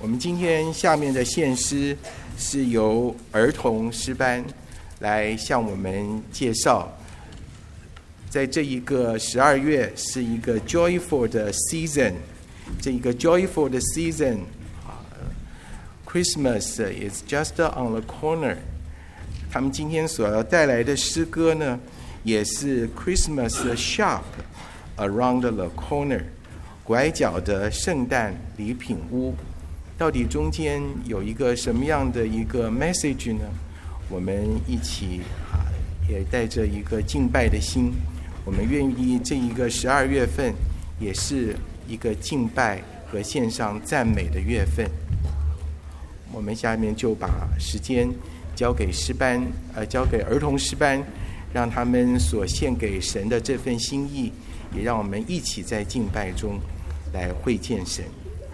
我们今天下面的献诗是由儿童诗班来向我们介绍，在这一个12月是一个 joyful 的 season， 这一个 joyful 的 season，Christmas is just on the corner。他们今天所要带来的诗歌呢，也是 Christmas shop around the corner， 拐角的圣诞礼品屋。到底中间有一个什么样的一个 message 呢？我们一起也带着一个敬拜的心，我们愿意这一个12月份也是一个敬拜和献上赞美的月份。我们下面就把时间交给诗班，交给儿童诗班，让他们所献给神的这份心意，也让我们一起在敬拜中来会见神。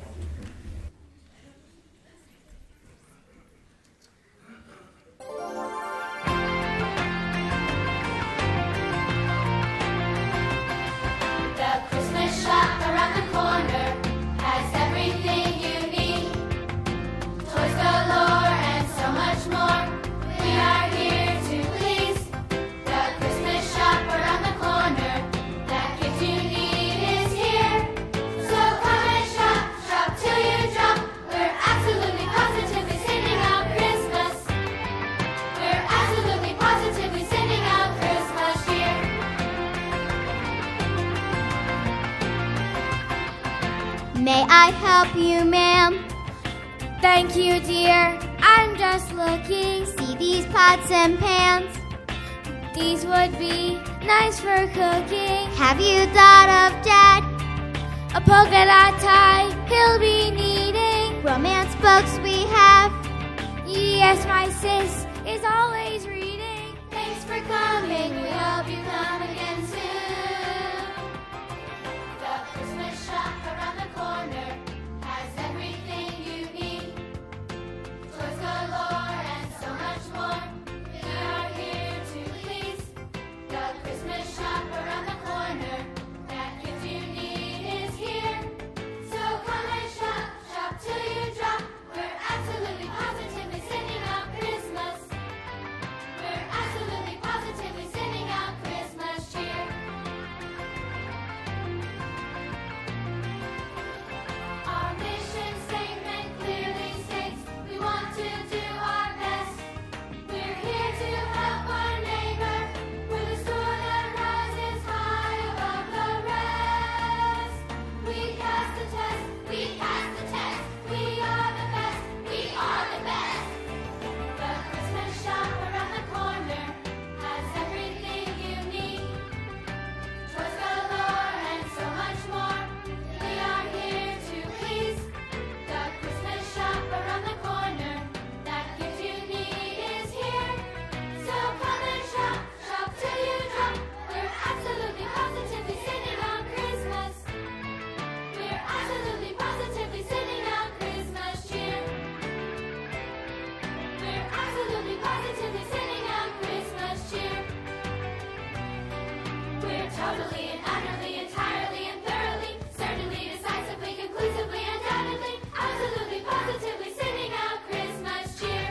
May I help you, ma'am? Thank you, dear. I'm just looking. See these pots and pans? These would be nice for cooking. Have you thought of Dad? A polka dot tie he'll be needing. Romance books we have. Yes, my sis is always reading. Thanks for coming. We hope you come again soon. The Christmas shop around the corner has everything you need. Toys galore and so much more. We are here to please. The Christmas shop around the corner, that gift you need is here. So come and shop, shop till you drop. We're absolutely positively sending out Christmas. We're absolutely positively sending out Christmas cheer. Our mission statement clearly states we want to do our best. We're here to help our neighbor. We're the store that rises high above the rest. We pass the test. We pass the test. We are the best. We are the best. The Christmas shop around the corner has everything you need. Toys galore and so much more. We are here to please. The Christmas shop around the corner, that gift you need is here. So come and shop, shop till you drop. We're absolutely positively sending out Christmas. We're absolutely positively sending out Christmas cheer. We're absolutely positively sending out Christmas cheer. We're totally and utterly, entirely and thoroughly, certainly, decisively, conclusively, undoubtedly, absolutely, positively sending out Christmas cheer.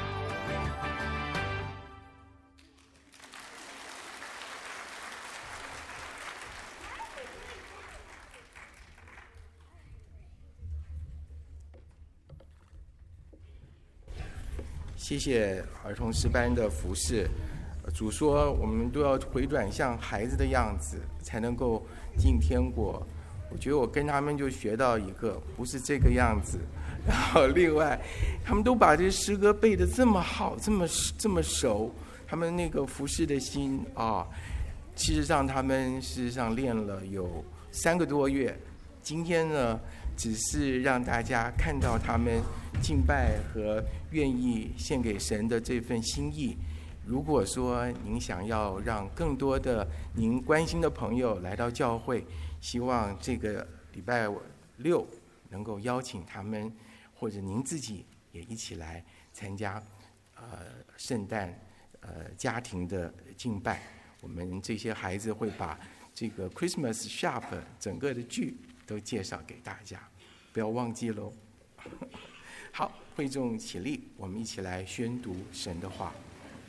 谢谢儿童诗班的服侍。主说我们都要回转像孩子的样子，才能够进天国。我觉得我跟他们就学到一个，不是这个样子。然后另外，他们都把这个诗歌背得这么好，这么熟，他们那个服侍的心啊，事实上他们事实上练了有3个多月。今天呢，只是让大家看到他们敬拜和愿意献给神的这份心意。如果说您想要让更多的您关心的朋友来到教会，希望这个礼拜6能够邀请他们，或者您自己也一起来参加圣诞家庭的敬拜。我们这些孩子会把这个 Christmas Shop 整个的剧都介绍给大家，不要忘记喽。 好，会众起立，我们一起来宣读神的话。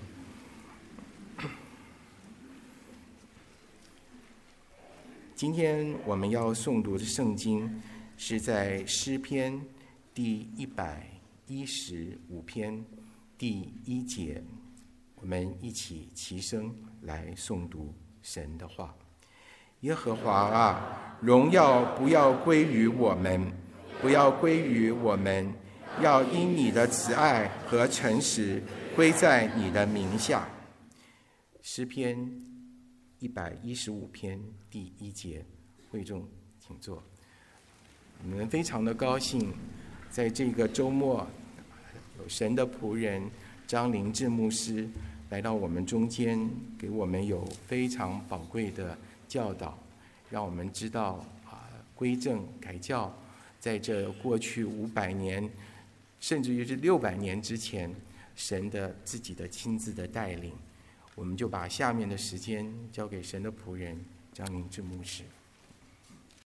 今天我们要诵读的圣经是在诗篇第115篇第1节，我们一起齐声来诵读神的话。耶和华啊，荣耀不要归于我们，不要归于我们，要因你的慈爱和诚实归在你的名下。诗篇115篇第1节，会众请坐。我们非常的高兴，在这个周末，有神的仆人张灵志牧师来到我们中间，给我们有非常宝贵的教导，让我们知道归正改教，在这过去500年，甚至于是600年之前，神的自己的亲自的带领。我们就把下面的时间交给神的仆人张灵志牧师。